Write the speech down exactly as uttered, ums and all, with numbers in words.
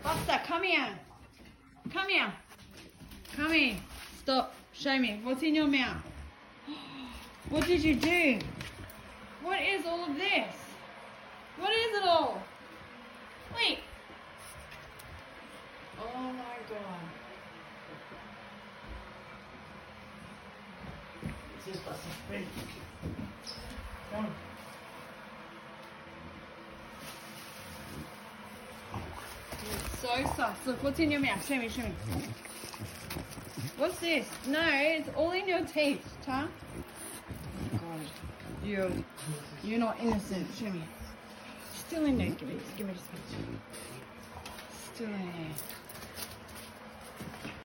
Buster, come here. Come here. Come here. Stop. Show me. What's in your mouth? What did you do? What is all of this? What is it all? Wait. Oh my god. This is Buster. Ready? Come on. It's so soft. Look, what's in your mouth? Show me, show me. What's this? No, it's all in your teeth, huh? Oh god. You're, you're not innocent. Show me. Still in there. Give me, give me this. Still in there.